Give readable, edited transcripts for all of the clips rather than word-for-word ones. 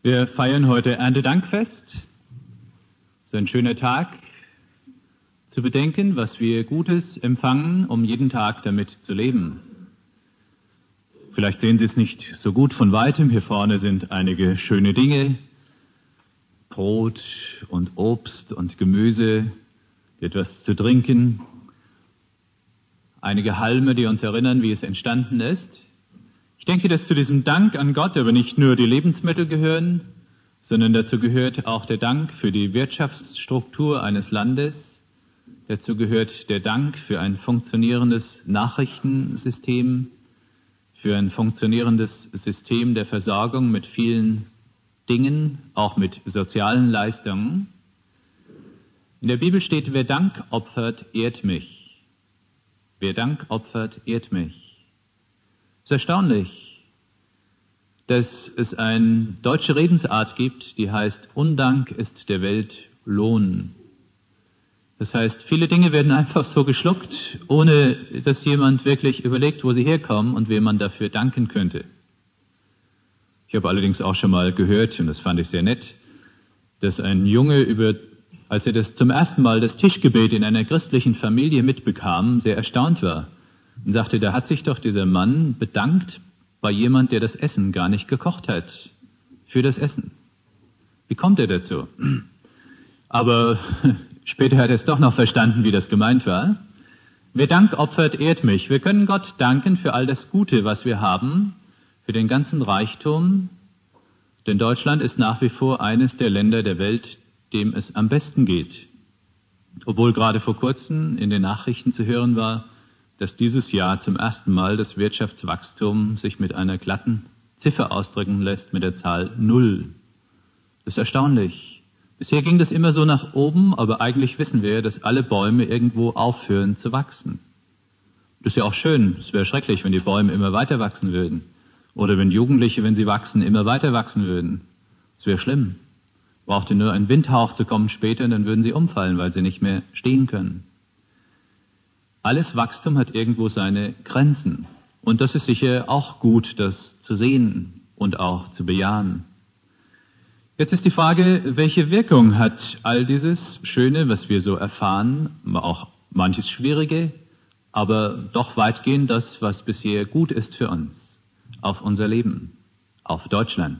Wir feiern heute Erntedankfest. Es ist ein schöner Tag, zu bedenken, was wir Gutes empfangen, um jeden Tag damit zu leben. Vielleicht sehen Sie es nicht so gut von weitem. Hier vorne sind einige schöne Dinge. Brot und Obst und Gemüse, etwas zu trinken. Einige Halme, die uns erinnern, wie es entstanden ist. Ich denke, dass zu diesem Dank an Gott aber nicht nur die Lebensmittel gehören, sondern dazu gehört auch der Dank für die Wirtschaftsstruktur eines Landes. Dazu gehört der Dank für ein funktionierendes Nachrichtensystem, für ein funktionierendes System der Versorgung mit vielen Dingen, auch mit sozialen Leistungen. In der Bibel steht, wer Dank opfert, ehrt mich. Wer Dank opfert, ehrt mich. Es ist erstaunlich, dass es eine deutsche Redensart gibt, die heißt, Undank ist der Welt Lohn. Das heißt, viele Dinge werden einfach so geschluckt, ohne dass jemand wirklich überlegt, wo sie herkommen und wem man dafür danken könnte. Ich habe allerdings auch schon mal gehört, und das fand ich sehr nett, dass ein Junge, als er zum ersten Mal das Tischgebet in einer christlichen Familie mitbekam, sehr erstaunt war. Und sagte, da hat sich doch dieser Mann bedankt bei jemand, der das Essen gar nicht gekocht hat, für das Essen. Wie kommt er dazu? Aber später hat er es doch noch verstanden, wie das gemeint war. Wer Dank opfert, ehrt mich. Wir können Gott danken für all das Gute, was wir haben, für den ganzen Reichtum. Denn Deutschland ist nach wie vor eines der Länder der Welt, dem es am besten geht. Obwohl gerade vor kurzem in den Nachrichten zu hören war, dass dieses Jahr zum ersten Mal das Wirtschaftswachstum sich mit einer glatten Ziffer ausdrücken lässt, mit der Zahl 0. Das ist erstaunlich. Bisher ging das immer so nach oben, aber eigentlich wissen wir, dass alle Bäume irgendwo aufhören zu wachsen. Das ist ja auch schön. Es wäre schrecklich, wenn die Bäume immer weiter wachsen würden. Oder wenn Jugendliche, wenn sie wachsen, immer weiter wachsen würden. Das wäre schlimm. Brauchte nur ein Windhauch zu kommen später, und dann würden sie umfallen, weil sie nicht mehr stehen können. Alles Wachstum hat irgendwo seine Grenzen. Und das ist sicher auch gut, das zu sehen und auch zu bejahen. Jetzt ist die Frage, welche Wirkung hat all dieses Schöne, was wir so erfahren, auch manches Schwierige, aber doch weitgehend das, was bisher gut ist für uns, auf unser Leben, auf Deutschland.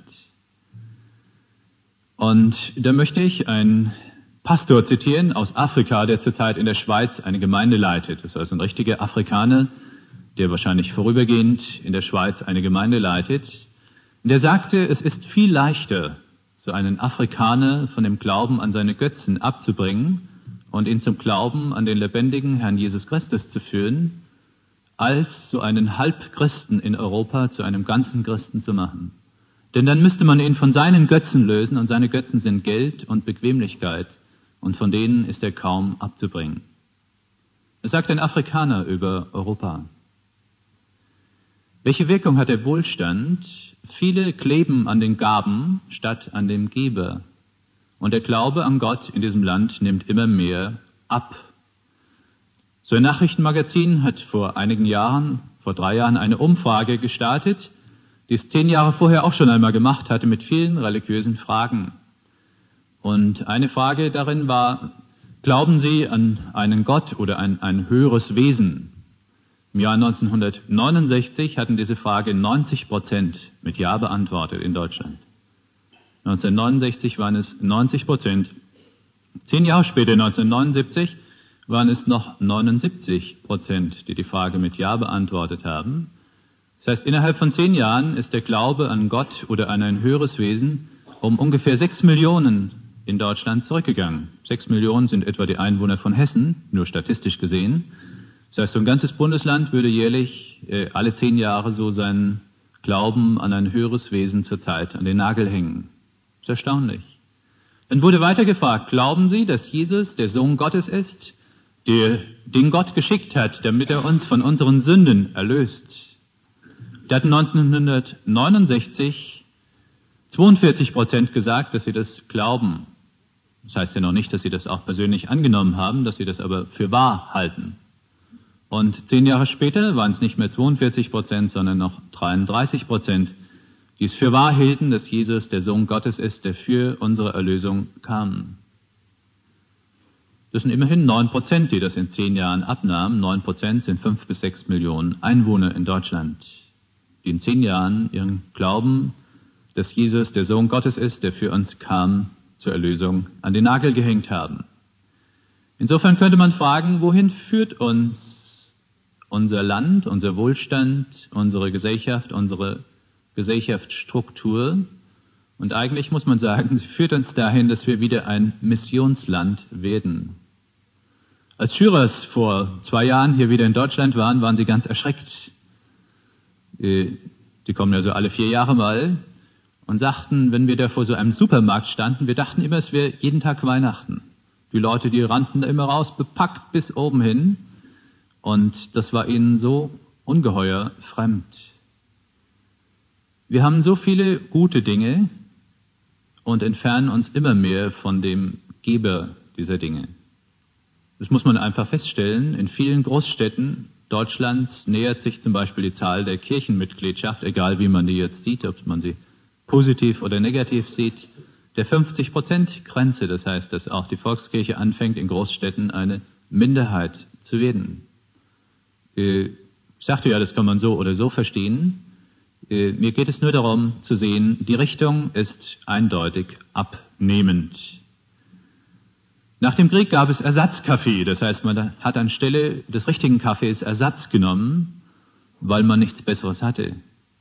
Und da möchte ich einen Pastor zitieren aus Afrika, der zurzeit in der Schweiz eine Gemeinde leitet. Das ist also ein richtiger Afrikaner, der wahrscheinlich vorübergehend in der Schweiz eine Gemeinde leitet. Und der sagte, es ist viel leichter, so einen Afrikaner von dem Glauben an seine Götzen abzubringen und ihn zum Glauben an den lebendigen Herrn Jesus Christus zu führen, als so einen Halbchristen in Europa zu einem ganzen Christen zu machen. Denn dann müsste man ihn von seinen Götzen lösen, und seine Götzen sind Geld und Bequemlichkeit. Und von denen ist er kaum abzubringen. Es sagt ein Afrikaner über Europa. Welche Wirkung hat der Wohlstand? Viele kleben an den Gaben statt an dem Geber. Und der Glaube an Gott in diesem Land nimmt immer mehr ab. So ein Nachrichtenmagazin hat vor 3 Jahren, eine Umfrage gestartet, die es 10 Jahre vorher auch schon einmal gemacht hatte mit vielen religiösen Fragen. Und eine Frage darin war, glauben Sie an einen Gott oder an ein höheres Wesen? Im Jahr 1969 hatten diese Frage 90% mit Ja beantwortet in Deutschland. 1969 waren es 90%. 10 Jahre später, 1979, waren es noch 79%, die die Frage mit Ja beantwortet haben. Das heißt, innerhalb von 10 Jahren ist der Glaube an Gott oder an ein höheres Wesen um ungefähr 6 Millionen in Deutschland zurückgegangen. 6 Millionen sind etwa die Einwohner von Hessen, nur statistisch gesehen. Das heißt, so ein ganzes Bundesland würde jährlich alle 10 Jahre so seinen Glauben an ein höheres Wesen zurzeit an den Nagel hängen. Das ist erstaunlich. Dann wurde weiter gefragt, glauben Sie, dass Jesus der Sohn Gottes ist, den Gott geschickt hat, damit er uns von unseren Sünden erlöst? Da hatten 1969 42% gesagt, dass sie das glauben. Das heißt ja noch nicht, dass sie das auch persönlich angenommen haben, dass sie das aber für wahr halten. Und 10 Jahre später waren es nicht mehr 42%, sondern noch 33%, die es für wahr hielten, dass Jesus der Sohn Gottes ist, der für unsere Erlösung kam. Das sind immerhin 9%, die das in 10 Jahren abnahmen. 9% sind 5 bis 6 Millionen Einwohner in Deutschland, die in 10 Jahren ihren Glauben, dass Jesus der Sohn Gottes ist, der für uns kam, zur Erlösung an den Nagel gehängt haben. Insofern könnte man fragen, wohin führt uns unser Land, unser Wohlstand, unsere Gesellschaftsstruktur? Und eigentlich muss man sagen, sie führt uns dahin, dass wir wieder ein Missionsland werden. Als Schürers vor 2 Jahren hier wieder in Deutschland waren sie ganz erschreckt. Die kommen ja so alle 4 Jahre mal und sagten, wenn wir da vor so einem Supermarkt standen, wir dachten immer, es wäre jeden Tag Weihnachten. Die Leute, die rannten da immer raus, bepackt bis oben hin. Und das war ihnen so ungeheuer fremd. Wir haben so viele gute Dinge und entfernen uns immer mehr von dem Geber dieser Dinge. Das muss man einfach feststellen. In vielen Großstädten Deutschlands nähert sich zum Beispiel die Zahl der Kirchenmitgliedschaft, egal wie man die jetzt sieht, ob man sie positiv oder negativ sieht, der 50%-Grenze. Das heißt, dass auch die Volkskirche anfängt, in Großstädten eine Minderheit zu werden. Ich sagte ja, das kann man so oder so verstehen. Mir geht es nur darum zu sehen, die Richtung ist eindeutig abnehmend. Nach dem Krieg gab es Ersatzkaffee, das heißt, man hat anstelle des richtigen Kaffees Ersatz genommen, weil man nichts Besseres hatte.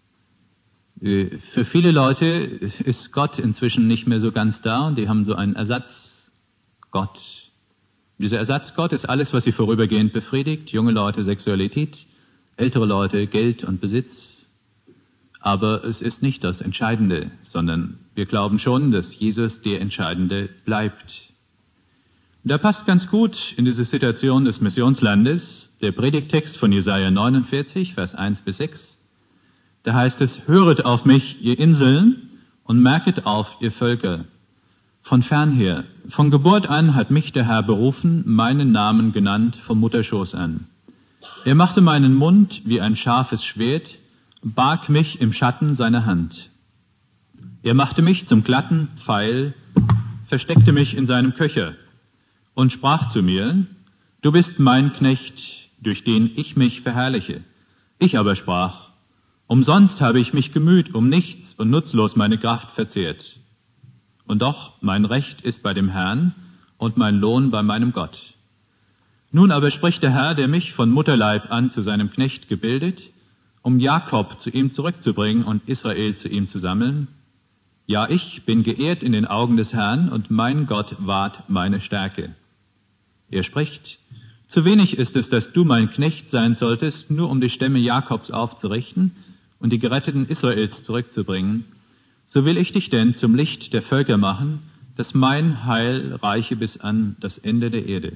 Für viele Leute ist Gott inzwischen nicht mehr so ganz da und die haben so einen Ersatzgott. Dieser Ersatzgott ist alles, was sie vorübergehend befriedigt. Junge Leute Sexualität, ältere Leute Geld und Besitz. Aber es ist nicht das Entscheidende, sondern wir glauben schon, dass Jesus der Entscheidende bleibt. Und da passt ganz gut in diese Situation des Missionslandes der Predigttext von Jesaja 49, Vers 1 bis 6. Da heißt es, höret auf mich, ihr Inseln, und merket auf, ihr Völker. Von fernher, von Geburt an hat mich der Herr berufen, meinen Namen genannt, vom Mutterschoß an. Er machte meinen Mund wie ein scharfes Schwert, barg mich im Schatten seiner Hand. Er machte mich zum glatten Pfeil, versteckte mich in seinem Köcher und sprach zu mir, du bist mein Knecht, durch den ich mich verherrliche. Ich aber sprach, umsonst habe ich mich gemüht, um nichts und nutzlos meine Kraft verzehrt. Und doch, mein Recht ist bei dem Herrn und mein Lohn bei meinem Gott. Nun aber spricht der Herr, der mich von Mutterleib an zu seinem Knecht gebildet, um Jakob zu ihm zurückzubringen und Israel zu ihm zu sammeln. Ja, ich bin geehrt in den Augen des Herrn und mein Gott wahrt meine Stärke. Er spricht, zu wenig ist es, dass du mein Knecht sein solltest, nur um die Stämme Jakobs aufzurichten und die Geretteten Israels zurückzubringen. So will ich dich denn zum Licht der Völker machen, dass mein Heil reiche bis an das Ende der Erde.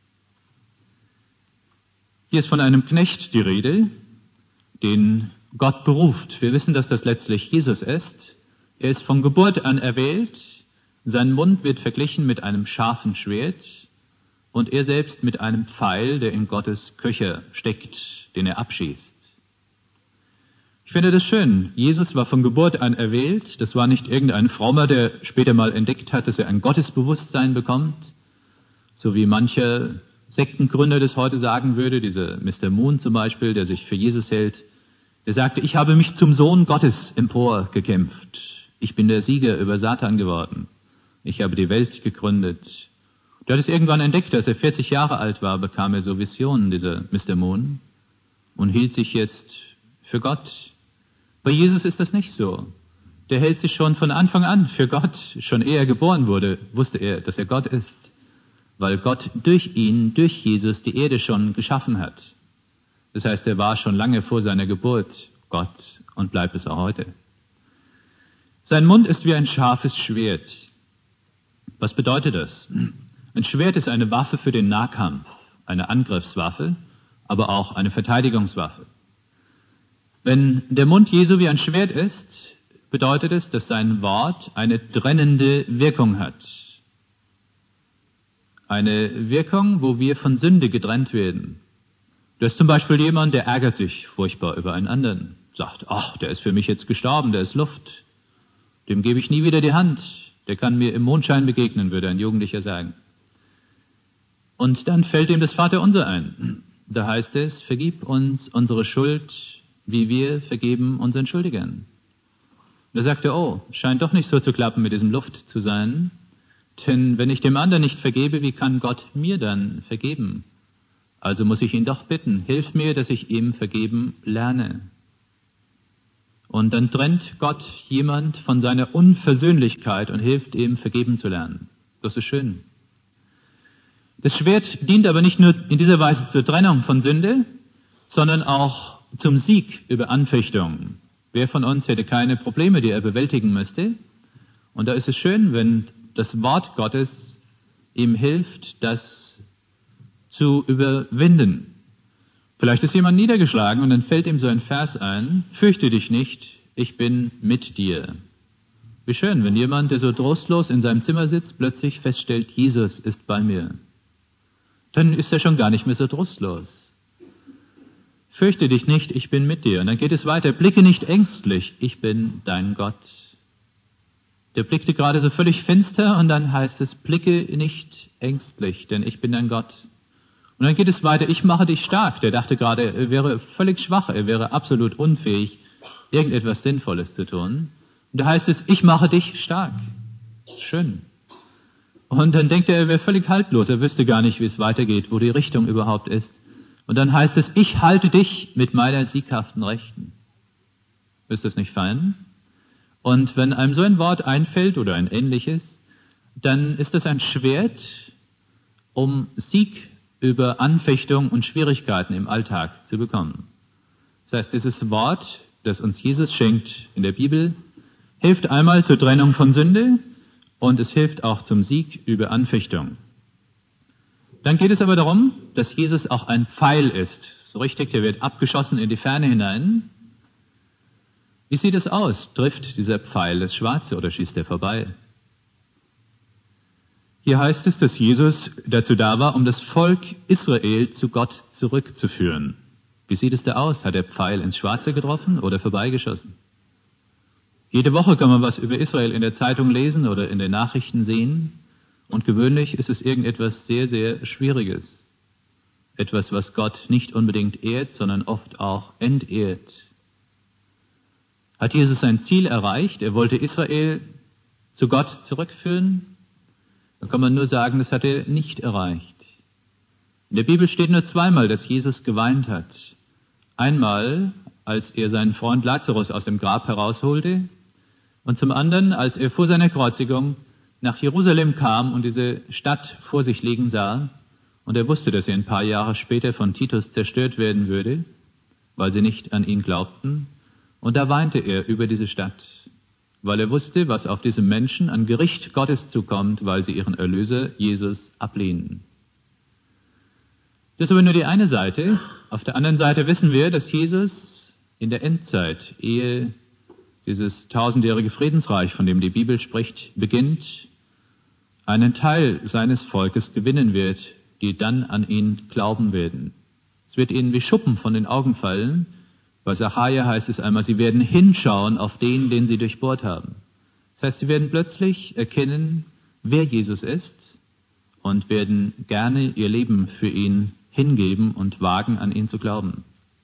Hier ist von einem Knecht die Rede, den Gott beruft. Wir wissen, dass das letztlich Jesus ist. Er ist von Geburt an erwählt. Sein Mund wird verglichen mit einem scharfen Schwert und er selbst mit einem Pfeil, der in Gottes Köcher steckt, den er abschießt. Ich finde das schön. Jesus war von Geburt an erwählt. Das war nicht irgendein Frommer, der später mal entdeckt hat, dass er ein Gottesbewusstsein bekommt, so wie mancher Sektengründer das heute sagen würde, dieser Mr. Moon zum Beispiel, der sich für Jesus hält. Der sagte, ich habe mich zum Sohn Gottes emporgekämpft. Ich bin der Sieger über Satan geworden. Ich habe die Welt gegründet. Der hat es irgendwann entdeckt, als er 40 Jahre alt war, bekam er so Visionen, dieser Mr. Moon, und hielt sich jetzt für Gott. Bei Jesus ist das nicht so. Der hält sich schon von Anfang an für Gott. Schon ehe er geboren wurde, wusste er, dass er Gott ist, weil Gott durch ihn, durch Jesus, die Erde schon geschaffen hat. Das heißt, er war schon lange vor seiner Geburt Gott und bleibt es auch heute. Sein Mund ist wie ein scharfes Schwert. Was bedeutet das? Ein Schwert ist eine Waffe für den Nahkampf, eine Angriffswaffe, aber auch eine Verteidigungswaffe. Wenn der Mund Jesu wie ein Schwert ist, bedeutet es, dass sein Wort eine trennende Wirkung hat. Eine Wirkung, wo wir von Sünde getrennt werden. Da ist zum Beispiel jemand, der ärgert sich furchtbar über einen anderen, sagt, ach, der ist für mich jetzt gestorben, der ist Luft. dem gebe ich nie wieder die Hand. Der kann mir im Mondschein begegnen, würde ein Jugendlicher sagen. Und dann fällt ihm das Vaterunser ein. Da heißt es, vergib uns unsere Schuld, wie wir vergeben unseren Schuldigern. Da sagt er, oh, scheint doch nicht so zu klappen mit diesem Luft zu sein. Denn wenn ich dem anderen nicht vergebe, wie kann Gott mir dann vergeben? Also muss ich ihn doch bitten, hilf mir, dass ich ihm vergeben lerne. Und dann trennt Gott jemand von seiner Unversöhnlichkeit und hilft ihm, vergeben zu lernen. Das ist schön. Das Schwert dient aber nicht nur in dieser Weise zur Trennung von Sünde, sondern auch zum Sieg über Anfechtung. Wer von uns hätte keine Probleme, die er bewältigen müsste? Und da ist es schön, wenn das Wort Gottes ihm hilft, das zu überwinden. Vielleicht ist jemand niedergeschlagen und dann fällt ihm so ein Vers ein, fürchte dich nicht, ich bin mit dir. Wie schön, wenn jemand, der so trostlos in seinem Zimmer sitzt, plötzlich feststellt, Jesus ist bei mir. Dann ist er schon gar nicht mehr so trostlos. Fürchte dich nicht, ich bin mit dir. Und dann geht es weiter, blicke nicht ängstlich, ich bin dein Gott. Der blickte gerade so völlig finster und dann heißt es, blicke nicht ängstlich, denn ich bin dein Gott. Und dann geht es weiter, ich mache dich stark. Der dachte gerade, er wäre völlig schwach, er wäre absolut unfähig, irgendetwas Sinnvolles zu tun. Und da heißt es, ich mache dich stark. Schön. Und dann denkt er wäre völlig haltlos, er wüsste gar nicht, wie es weitergeht, wo die Richtung überhaupt ist. Und dann heißt es, ich halte dich mit meiner sieghaften Rechten. Ist das nicht fein? Und wenn einem so ein Wort einfällt oder ein ähnliches, dann ist das ein Schwert, um Sieg über Anfechtung und Schwierigkeiten im Alltag zu bekommen. Das heißt, dieses Wort, das uns Jesus schenkt in der Bibel, hilft einmal zur Trennung von Sünde und es hilft auch zum Sieg über Anfechtung. Dann geht es aber darum, dass Jesus auch ein Pfeil ist. So richtig, der wird abgeschossen in die Ferne hinein. Wie sieht es aus? Trifft dieser Pfeil das Schwarze oder schießt er vorbei? Hier heißt es, dass Jesus dazu da war, um das Volk Israel zu Gott zurückzuführen. Wie sieht es da aus? Hat der Pfeil ins Schwarze getroffen oder vorbeigeschossen? Jede Woche kann man was über Israel in der Zeitung lesen oder in den Nachrichten sehen. Und gewöhnlich ist es irgendetwas sehr, sehr Schwieriges. Etwas, was Gott nicht unbedingt ehrt, sondern oft auch entehrt. Hat Jesus sein Ziel erreicht? Er wollte Israel zu Gott zurückführen? Dann kann man nur sagen, das hat er nicht erreicht. In der Bibel steht nur zweimal, dass Jesus geweint hat. Einmal, als er seinen Freund Lazarus aus dem Grab herausholte, und zum anderen, als er vor seiner Kreuzigung nach Jerusalem kam und diese Stadt vor sich liegen sah, und er wusste, dass sie ein paar Jahre später von Titus zerstört werden würde, weil sie nicht an ihn glaubten, und da weinte er über diese Stadt, weil er wusste, was auf diese Menschen an Gericht Gottes zukommt, weil sie ihren Erlöser Jesus ablehnen. Das ist aber nur die eine Seite. Auf der anderen Seite wissen wir, dass Jesus in der Endzeit, ehe dieses tausendjährige Friedensreich, von dem die Bibel spricht, beginnt, einen Teil seines Volkes gewinnen wird, die dann an ihn glauben werden. Es wird ihnen wie Schuppen von den Augen fallen. Bei Sacharja heißt es einmal, sie werden hinschauen auf den sie durchbohrt haben. Das heißt, sie werden plötzlich erkennen, wer Jesus ist und werden gerne ihr Leben für ihn hingeben und wagen, an ihn zu glauben.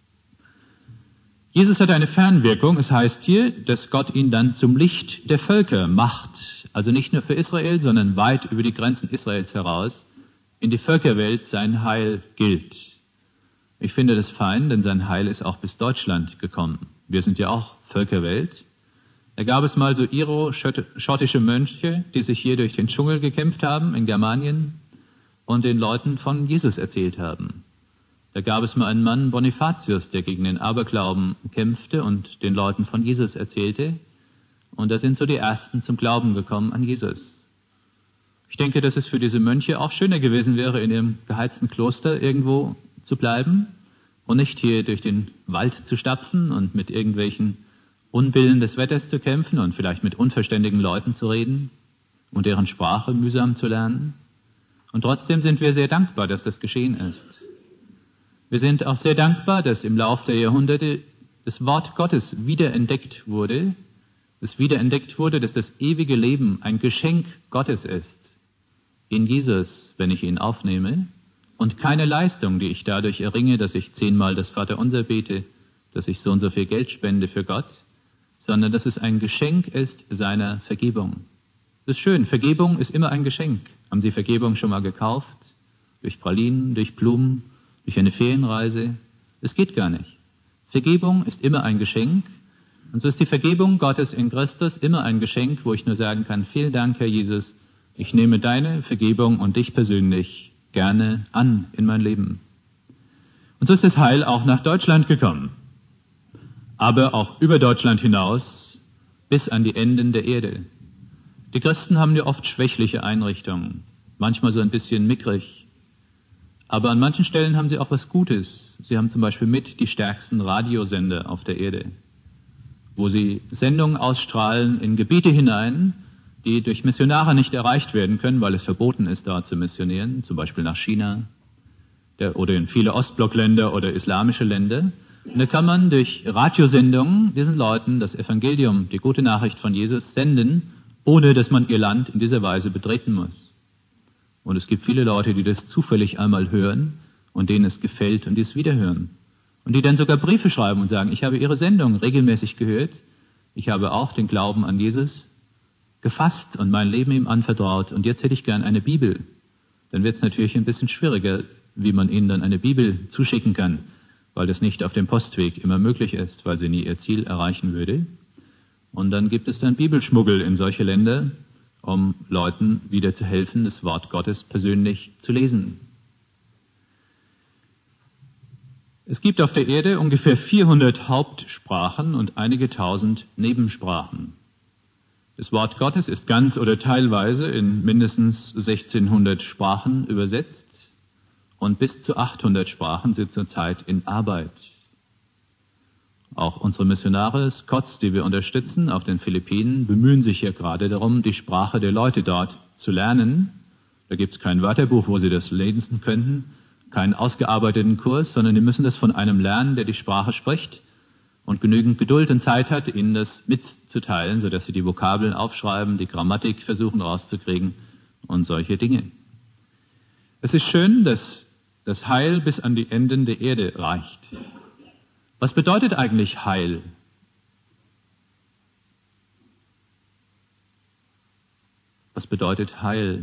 Jesus hat eine Fernwirkung. Es heißt hier, dass Gott ihn dann zum Licht der Völker macht. Also nicht nur für Israel, sondern weit über die Grenzen Israels heraus. In die Völkerwelt sein Heil gilt. Ich finde das fein, denn sein Heil ist auch bis Deutschland gekommen. Wir sind ja auch Völkerwelt. Da gab es mal so iro-schottische Mönche, die sich hier durch den Dschungel gekämpft haben in Germanien und den Leuten von Jesus erzählt haben. Da gab es mal einen Mann, Bonifatius, der gegen den Aberglauben kämpfte und den Leuten von Jesus erzählte. Und da sind so die Ersten zum Glauben gekommen an Jesus. Ich denke, dass es für diese Mönche auch schöner gewesen wäre, in ihrem geheizten Kloster irgendwo zu bleiben und nicht hier durch den Wald zu stapfen und mit irgendwelchen Unbillen des Wetters zu kämpfen und vielleicht mit unverständigen Leuten zu reden und deren Sprache mühsam zu lernen. Und trotzdem sind wir sehr dankbar, dass das geschehen ist. Wir sind auch sehr dankbar, dass im Lauf der Jahrhunderte das Wort Gottes wiederentdeckt wurde es wiederentdeckt wurde, dass das ewige Leben ein Geschenk Gottes ist, in Jesus, wenn ich ihn aufnehme, und keine Leistung, die ich dadurch erringe, dass ich 10-mal das Vaterunser bete, dass ich so und so viel Geld spende für Gott, sondern dass es ein Geschenk ist seiner Vergebung. Das ist schön, Vergebung ist immer ein Geschenk. Haben Sie Vergebung schon mal gekauft? Durch Pralinen, durch Blumen, durch eine Ferienreise? Es geht gar nicht. Vergebung ist immer ein Geschenk. Und so ist die Vergebung Gottes in Christus immer ein Geschenk, wo ich nur sagen kann, vielen Dank, Herr Jesus, ich nehme deine Vergebung und dich persönlich gerne an in mein Leben. Und so ist das Heil auch nach Deutschland gekommen. Aber auch über Deutschland hinaus bis an die Enden der Erde. Die Christen haben ja oft schwächliche Einrichtungen, manchmal so ein bisschen mickrig. Aber an manchen Stellen haben sie auch was Gutes. Sie haben zum Beispiel mit die stärksten Radiosender auf der Erde, wo sie Sendungen ausstrahlen in Gebiete hinein, die durch Missionare nicht erreicht werden können, weil es verboten ist, da zu missionieren, zum Beispiel nach China oder in viele Ostblockländer oder islamische Länder. Und da kann man durch Radiosendungen diesen Leuten das Evangelium, die gute Nachricht von Jesus, senden, ohne dass man ihr Land in dieser Weise betreten muss. Und es gibt viele Leute, die das zufällig einmal hören und denen es gefällt und die es wiederhören. Und die dann sogar Briefe schreiben und sagen, ich habe Ihre Sendung regelmäßig gehört, ich habe auch den Glauben an Jesus gefasst und mein Leben ihm anvertraut und jetzt hätte ich gern eine Bibel. Dann wird es natürlich ein bisschen schwieriger, wie man ihnen dann eine Bibel zuschicken kann, weil das nicht auf dem Postweg immer möglich ist, weil sie nie ihr Ziel erreichen würde. Und dann gibt es dann Bibelschmuggel in solche Länder, um Leuten wieder zu helfen, das Wort Gottes persönlich zu lesen. Es gibt auf der Erde ungefähr 400 Hauptsprachen und einige tausend Nebensprachen. Das Wort Gottes ist ganz oder teilweise in mindestens 1600 Sprachen übersetzt und bis zu 800 Sprachen sind zurzeit in Arbeit. Auch unsere Missionare, Scots, die wir unterstützen auf den Philippinen, bemühen sich ja gerade darum, die Sprache der Leute dort zu lernen. Da gibt es kein Wörterbuch, wo sie das lesen könnten, keinen ausgearbeiteten Kurs, sondern die müssen das von einem lernen, der die Sprache spricht und genügend Geduld und Zeit hat, ihnen das mitzuteilen, sodass sie die Vokabeln aufschreiben, die Grammatik versuchen rauszukriegen und solche Dinge. Es ist schön, dass das Heil bis an die Enden der Erde reicht. Was bedeutet eigentlich Heil? Was bedeutet Heil?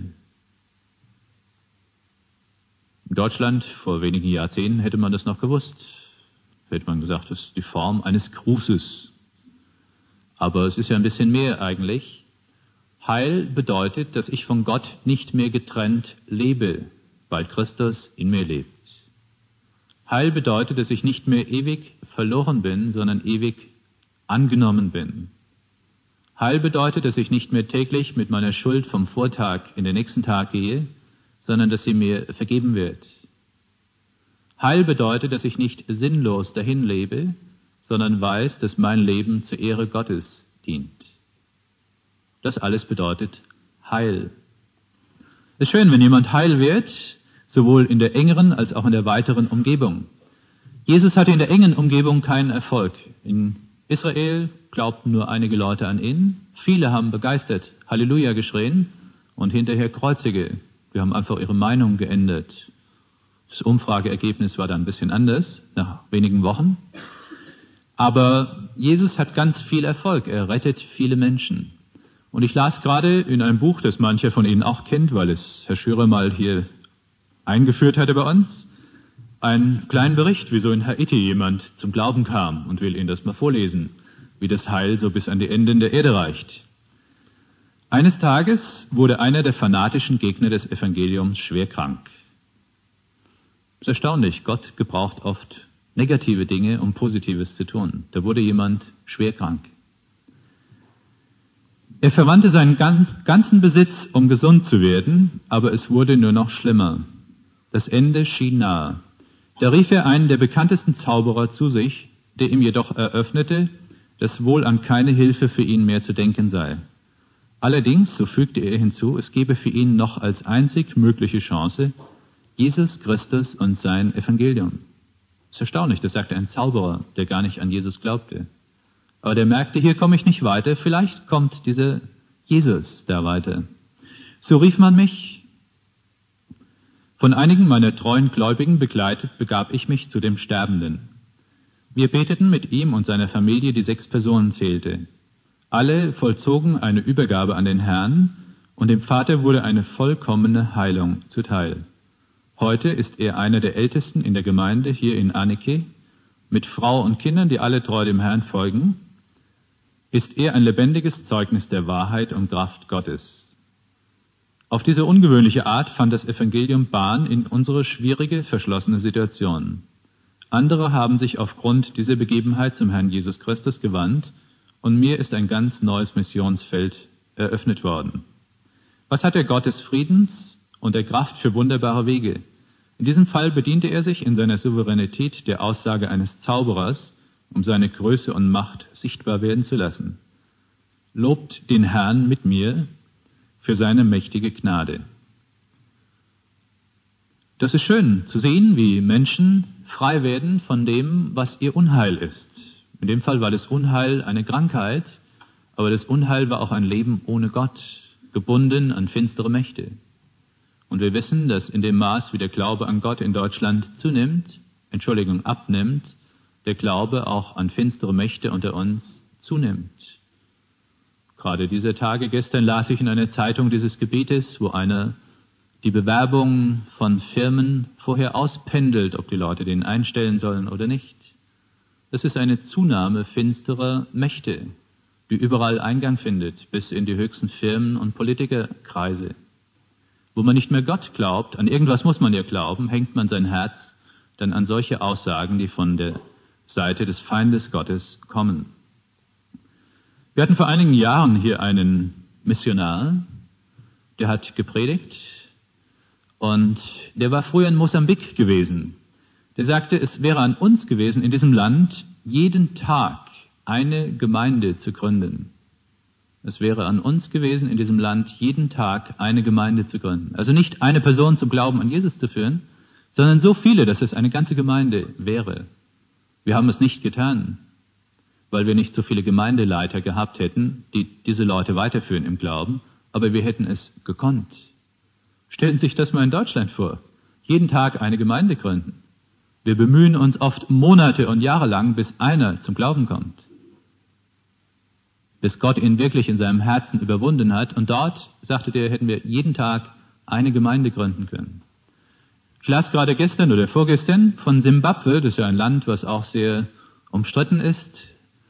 In Deutschland vor wenigen Jahrzehnten hätte man das noch gewusst. Hätte man gesagt, das ist die Form eines Grußes. Aber es ist ja ein bisschen mehr eigentlich. Heil bedeutet, dass ich von Gott nicht mehr getrennt lebe, weil Christus in mir lebt. Heil bedeutet, dass ich nicht mehr ewig verloren bin, sondern ewig angenommen bin. Heil bedeutet, dass ich nicht mehr täglich mit meiner Schuld vom Vortag in den nächsten Tag gehe, sondern dass sie mir vergeben wird. Heil bedeutet, dass ich nicht sinnlos dahin lebe, sondern weiß, dass mein Leben zur Ehre Gottes dient. Das alles bedeutet Heil. Es ist schön, wenn jemand heil wird, sowohl in der engeren als auch in der weiteren Umgebung. Jesus hatte in der engen Umgebung keinen Erfolg. In Israel glaubten nur einige Leute an ihn. Viele haben begeistert Halleluja geschrien und hinterher Kreuzige. Die haben einfach ihre Meinung geändert. Das Umfrageergebnis war dann ein bisschen anders, nach wenigen Wochen. Aber Jesus hat ganz viel Erfolg. Er rettet viele Menschen. Und ich las gerade in einem Buch, das mancher von Ihnen auch kennt, weil es Herr Schürer mal hier eingeführt hatte bei uns, einen kleinen Bericht, wie so in Haiti jemand zum Glauben kam und will Ihnen das mal vorlesen, wie das Heil so bis an die Enden der Erde reicht. Eines Tages wurde einer der fanatischen Gegner des Evangeliums schwer krank. Es ist erstaunlich, Gott gebraucht oft negative Dinge, um Positives zu tun. Da wurde jemand schwer krank. Er verwandte seinen ganzen Besitz, um gesund zu werden, aber es wurde nur noch schlimmer. Das Ende schien nahe. Da rief er einen der bekanntesten Zauberer zu sich, der ihm jedoch eröffnete, dass wohl an keine Hilfe für ihn mehr zu denken sei. Allerdings, so fügte er hinzu, es gebe für ihn noch als einzig mögliche Chance Jesus Christus und sein Evangelium. Das ist erstaunlich, das sagte ein Zauberer, der gar nicht an Jesus glaubte. Aber der merkte, hier komme ich nicht weiter, vielleicht kommt dieser Jesus da weiter. So rief man mich. Von einigen meiner treuen Gläubigen begleitet, begab ich mich zu dem Sterbenden. Wir beteten mit ihm und seiner Familie, die 6 Personen zählte. Alle vollzogen eine Übergabe an den Herrn, und dem Vater wurde eine vollkommene Heilung zuteil. Heute ist er einer der Ältesten in der Gemeinde hier in Anneke, mit Frau und Kindern, die alle treu dem Herrn folgen, ist er ein lebendiges Zeugnis der Wahrheit und Kraft Gottes. Auf diese ungewöhnliche Art fand das Evangelium Bahn in unsere schwierige, verschlossene Situation. Andere haben sich aufgrund dieser Begebenheit zum Herrn Jesus Christus gewandt, und mir ist ein ganz neues Missionsfeld eröffnet worden. Was hat der Gott des Friedens und der Kraft für wunderbare Wege? In diesem Fall bediente er sich in seiner Souveränität der Aussage eines Zauberers, um seine Größe und Macht sichtbar werden zu lassen. Lobt den Herrn mit mir für seine mächtige Gnade. Das ist schön zu sehen, wie Menschen frei werden von dem, was ihr Unheil ist. In dem Fall war das Unheil eine Krankheit, aber das Unheil war auch ein Leben ohne Gott, gebunden an finstere Mächte. Und wir wissen, dass in dem Maß, wie der Glaube an Gott in Deutschland abnimmt, der Glaube auch an finstere Mächte unter uns zunimmt. Gerade dieser Tage, gestern las ich in einer Zeitung dieses Gebietes, wo einer die Bewerbung von Firmen vorher auspendelt, ob die Leute den einstellen sollen oder nicht. Das ist eine Zunahme finsterer Mächte, die überall Eingang findet, bis in die höchsten Firmen- und Politikerkreise. Wo man nicht mehr Gott glaubt, an irgendwas muss man ja glauben, hängt man sein Herz dann an solche Aussagen, die von der Seite des Feindes Gottes kommen. Wir hatten vor einigen Jahren hier einen Missionar, der hat gepredigt, und der war früher in Mosambik gewesen. Der sagte, es wäre an uns gewesen, in diesem Land jeden Tag eine Gemeinde zu gründen. Es wäre an uns gewesen, in diesem Land jeden Tag eine Gemeinde zu gründen. Also nicht eine Person zum Glauben an Jesus zu führen, sondern so viele, dass es eine ganze Gemeinde wäre. Wir haben es nicht getan, weil wir nicht so viele Gemeindeleiter gehabt hätten, die diese Leute weiterführen im Glauben, aber wir hätten es gekonnt. Stellen Sie sich das mal in Deutschland vor. Jeden Tag eine Gemeinde gründen. Wir bemühen uns oft Monate und Jahre lang, bis einer zum Glauben kommt. Bis Gott ihn wirklich in seinem Herzen überwunden hat. Und dort, sagte der, hätten wir jeden Tag eine Gemeinde gründen können. Ich las gerade gestern oder vorgestern von Simbabwe, das ist ja ein Land, was auch sehr umstritten ist.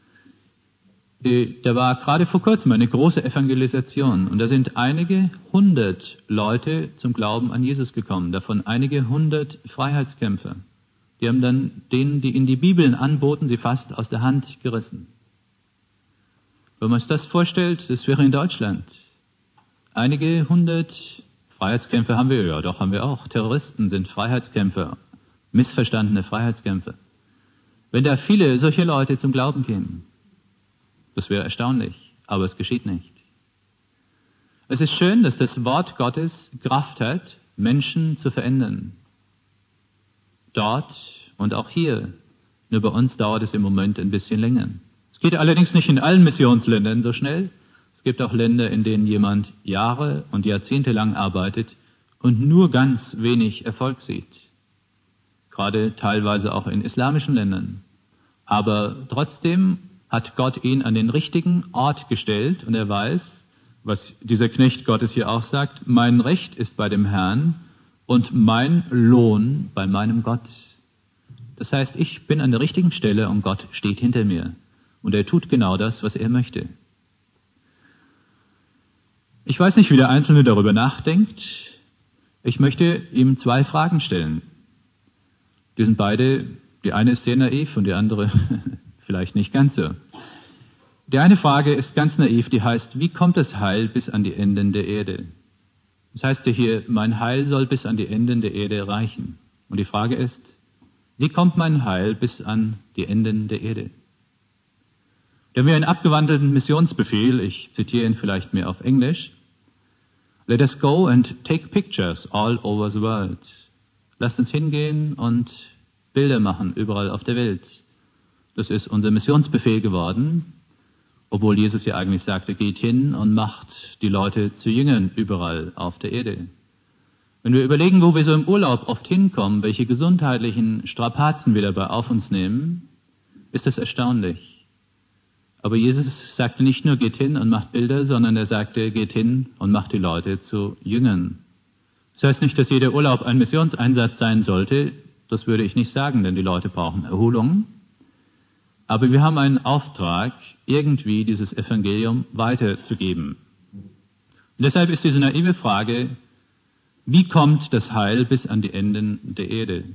Da war gerade vor kurzem eine große Evangelisation, und da sind einige 100 Leute zum Glauben an Jesus gekommen, davon einige 100 Freiheitskämpfer. Die haben dann denen, die ihnen die Bibeln anboten, sie fast aus der Hand gerissen. Wenn man sich das vorstellt, das wäre in Deutschland. Einige 100 Freiheitskämpfer haben wir, ja doch haben wir auch. Terroristen sind Freiheitskämpfer, missverstandene Freiheitskämpfer. Wenn da viele solche Leute zum Glauben kämen, das wäre erstaunlich, aber es geschieht nicht. Es ist schön, dass das Wort Gottes Kraft hat, Menschen zu verändern. Dort und auch hier. Nur bei uns dauert es im Moment ein bisschen länger. Es geht allerdings nicht in allen Missionsländern so schnell. Es gibt auch Länder, in denen jemand Jahre und Jahrzehnte lang arbeitet und nur ganz wenig Erfolg sieht. Gerade teilweise auch in islamischen Ländern. Aber trotzdem hat Gott ihn an den richtigen Ort gestellt, und er weiß, was dieser Knecht Gottes hier auch sagt: Mein Recht ist bei dem Herrn und mein Lohn bei meinem Gott. Das heißt, ich bin an der richtigen Stelle und Gott steht hinter mir. Und er tut genau das, was er möchte. Ich weiß nicht, wie der Einzelne darüber nachdenkt. Ich möchte ihm 2 Fragen stellen. Die sind beide, die eine ist sehr naiv und die andere vielleicht nicht ganz so. Die eine Frage ist ganz naiv, die heißt: Wie kommt das Heil bis an die Enden der Erde? Das heißt ja hier, mein Heil soll bis an die Enden der Erde reichen. Und die Frage ist, wie kommt mein Heil bis an die Enden der Erde? Da haben wir einen abgewandelten Missionsbefehl, ich zitiere ihn vielleicht mehr auf Englisch. Let us go and take pictures all over the world. Lasst uns hingehen und Bilder machen, überall auf der Welt. Das ist unser Missionsbefehl geworden. Obwohl Jesus ja eigentlich sagte, geht hin und macht die Leute zu Jüngern überall auf der Erde. Wenn wir überlegen, wo wir so im Urlaub oft hinkommen, welche gesundheitlichen Strapazen wir dabei auf uns nehmen, ist das erstaunlich. Aber Jesus sagte nicht nur, geht hin und macht Bilder, sondern er sagte, geht hin und macht die Leute zu Jüngern. Das heißt nicht, dass jeder Urlaub ein Missionseinsatz sein sollte. Das würde ich nicht sagen, denn die Leute brauchen Erholung. Aber wir haben einen Auftrag, irgendwie dieses Evangelium weiterzugeben. Und deshalb ist diese naive Frage, wie kommt das Heil bis an die Enden der Erde?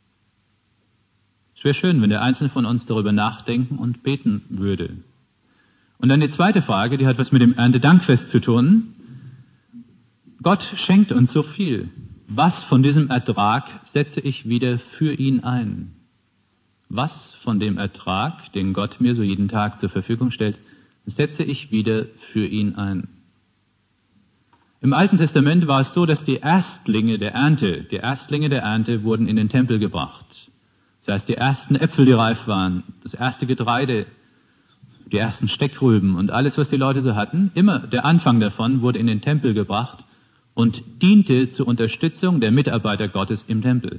Es wäre schön, wenn der Einzelne von uns darüber nachdenken und beten würde. Und dann die zweite Frage, die hat was mit dem Erntedankfest zu tun. Gott schenkt uns so viel. Was von diesem Ertrag setze ich wieder für ihn ein? Was von dem Ertrag, den Gott mir so jeden Tag zur Verfügung stellt, setze ich wieder für ihn ein? Im Alten Testament war es so, dass die Erstlinge der Ernte wurden in den Tempel gebracht. Das heißt, die ersten Äpfel, die reif waren, das erste Getreide, die ersten Steckrüben und alles, was die Leute so hatten, immer der Anfang davon wurde in den Tempel gebracht und diente zur Unterstützung der Mitarbeiter Gottes im Tempel.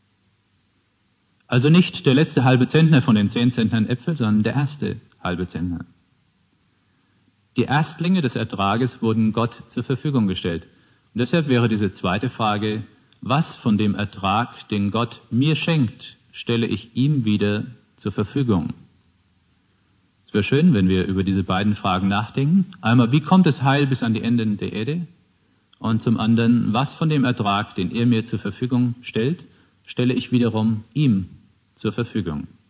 Also nicht der letzte halbe Zentner von den 10 Zentnern Äpfel, sondern der erste halbe Zentner. Die Erstlinge des Ertrages wurden Gott zur Verfügung gestellt. Und deshalb wäre diese zweite Frage, was von dem Ertrag, den Gott mir schenkt, stelle ich ihm wieder zur Verfügung? Es wäre schön, wenn wir über diese beiden Fragen nachdenken. Einmal, wie kommt das Heil bis an die Enden der Erde? Und zum anderen, was von dem Ertrag, den er mir zur Verfügung stellt, stelle ich wiederum ihm zur Verfügung.